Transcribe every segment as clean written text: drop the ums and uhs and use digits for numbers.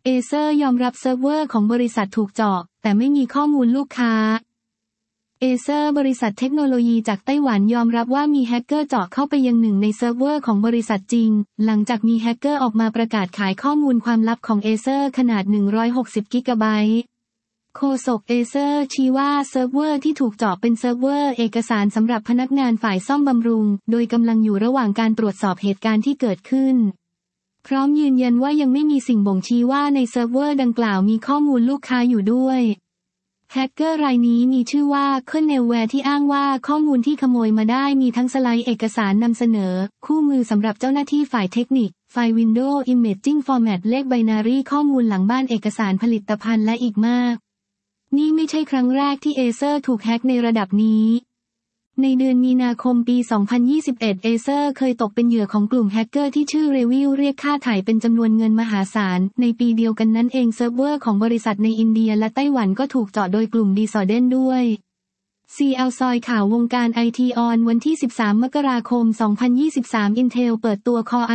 Acer ยอมรับเซิร์ฟเวอร์ของบริษัทถูกเจาะแต่ไม่มีข้อมูลลูกค้า Acer บริษัทเทคโนโลยีจากไต้หวันยอมรับว่ามีแฮกเกอร์เจาะเข้าไปยังหนึ่งในเซิร์ฟเวอร์ของบริษัทจริงหลังจากมีแฮกเกอร์ออกมาประกาศขายข้อมูลความลับของ Acer ขนาด160กิกะไบต์โฆษก Acer ชี้ว่าเซิร์ฟเวอร์ที่ถูกเจาะเป็นเซิร์ฟเวอร์เอกสารสำหรับพนักงานฝ่ายซ่อมบำรุงโดยกำลังอยู่ระหว่างการตรวจสอบเหตุการณ์ที่เกิดขึ้นพร้อมยืนยันว่ายังไม่มีสิ่งบ่งชี้ว่าในเซิร์ฟเวอร์ดังกล่าวมีข้อมูลลูกค้าอยู่ด้วยแฮกเกอร์รายนี้มีชื่อว่าเคอร์เนลแวร์ที่อ้างว่าข้อมูลที่ขโมยมาได้มีทั้งสไลด์เอกสารนำเสนอคู่มือสำหรับเจ้าหน้าที่ฝ่ายเทคนิคไฟล์ Windows Imaging Format เลขไบนารีข้อมูลหลังบ้านเอกสารผลิตภัณฑ์และอีกมากนี่ไม่ใช่ครั้งแรกที่ Acer ถูกแฮกในระดับนี้ในเดือนมีนาคมปี 2021 Acer เคยตกเป็นเหยื่อของกลุ่มแฮกเกอร์ที่ชื่อ Revil เรียกค่าไถ่เป็นจำนวนเงินมหาศาลในปีเดียวกันนั้นเองเซิร์ฟเวอร์ของบริษัทในอินเดียและไต้หวันก็ถูกเจาะโดยกลุ่ม Desorden ด้วย CL ซอยข่าววงการ IT On วันที่ 13 มกราคม 2023 Intel เปิดตัว Core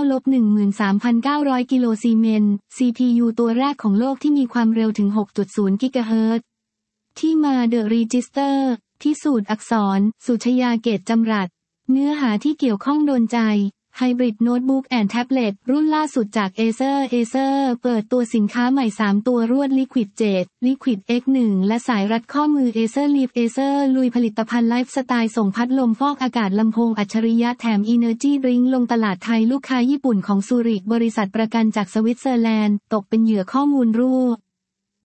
i9-13900 กิโลซีเมนส์ CPU ตัวแรกของโลกที่มีความเร็วถึง 6.0 กิกะเฮิรตซ์ที่มา The Registerพิสูจน์อักษรสุชยาเกตจำรัดเนื้อหาที่เกี่ยวข้องโดนใจ Hybrid Notebook and Tablet รุ่นล่าสุดจาก Acer เปิดตัวสินค้าใหม่3ตัวรวด Liquid Jet Liquid X1 และสายรัดข้อมือ Acer Leaf Acer ลุยผลิตภัณฑ์ไลฟ์สไตล์ส่งพัดลมฟอกอากาศลำโพงอัจฉริยะแถม Energy Drink ลงตลาดไทยลูกค้าญี่ปุ่นของซูริกบริษัทประกันจากสวิตเซอร์แลนด์ตกเป็นเหยื่อข้อมูลรั่ว